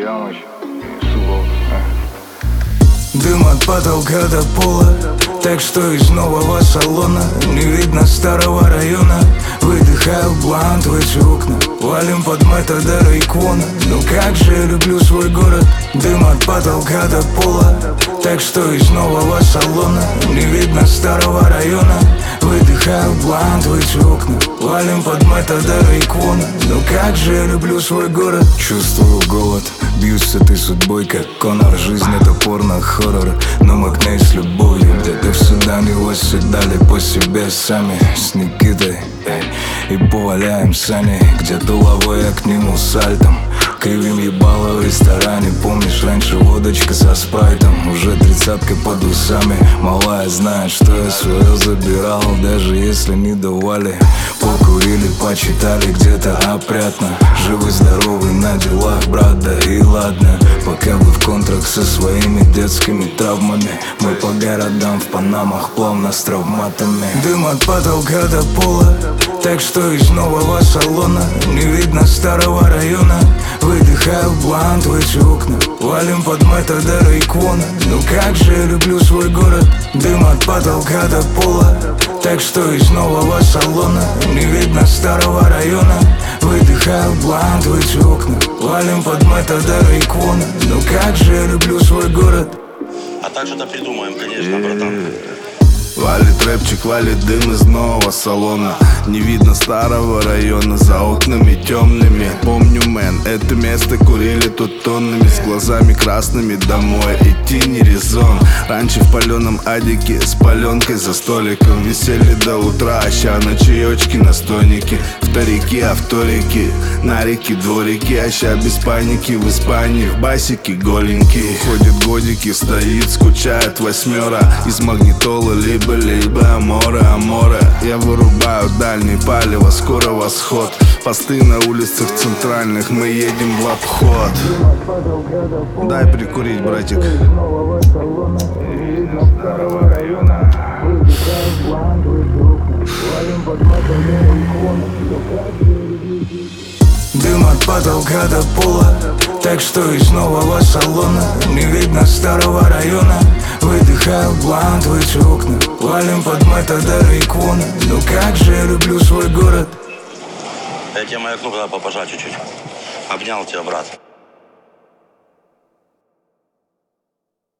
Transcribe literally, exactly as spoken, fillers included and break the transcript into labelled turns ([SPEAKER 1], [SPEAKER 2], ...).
[SPEAKER 1] Ямыч и Субов.
[SPEAKER 2] Дым от потолка до пола, так что из нового салона не видно старого района. Выдыхаю блант в эти окна, валим под Метадора и Квона. Ну как же я люблю свой город. Дым от потолка до пола, так что из нового салона не видно старого района. Выдыхаю блант в эти окна, валим под Метадора и Квона. Ну как же я люблю свой город. Чувствую голод, бьюсь с этой судьбой, как Конор. Жизнь это порно-хоррор, но мы к ней с любовью. Где-то в Судане восседали по себе сами с Никитой, эй, и поваляем сани. Где-то лавой я к нему сальтом, кривим ебало в ресторане. Помнишь, раньше водочка со спрайтом, уже тридцатка под усами. Малая знает, что я свое забирал, даже если не давали. Покурили, почитали где-то опрятно. Живы-здоровы на делах, брат, да и ладно. Пока вы в контрах со своими детскими травмами, мы по городам в панамах, плавно с травматами. Дым от потолка до пола, так что из нового салона не видно старого района. Выдыхаю блант в эти окна, валим под Метадора и Квона. Ну как же я люблю свой город. Дым от потолка до пола, так что из нового салона не видно старого района. Выдыхаю блант в эти окна, валим под Метадора и Квона. Ну как же я люблю свой город.
[SPEAKER 3] А так что-то придумаем, конечно, братан.
[SPEAKER 4] Валит рэпчик, валит дым из нового салона. Не видно старого района, за окнами темными. Помню, мэн, это место курили тут тоннами. С глазами красными домой идти не резон. Раньше в паленом адике с паленкой за столиком висели до утра, а ща на чаечки, на стойнике. Вторики, авторики, на реке, дворики, а ща без паники в Испании, в басике голенькие. Ходят годики, стоит, скучает восьмера из магнитолы, либо либо аморе, аморе. Я вырубаю дальний палево, скоро восход. Посты на улицах центральных, мы едем в обход. Дай прикурить, братик.
[SPEAKER 2] Дым от потолка до пола, так что из нового салона не видно старого района. Выдыхаю блант в эти окна, валим под Метадора и Квона. Ну как же я люблю свой город.
[SPEAKER 3] Я тебе маякну, когда попожать чуть-чуть. Обнял тебя, брат.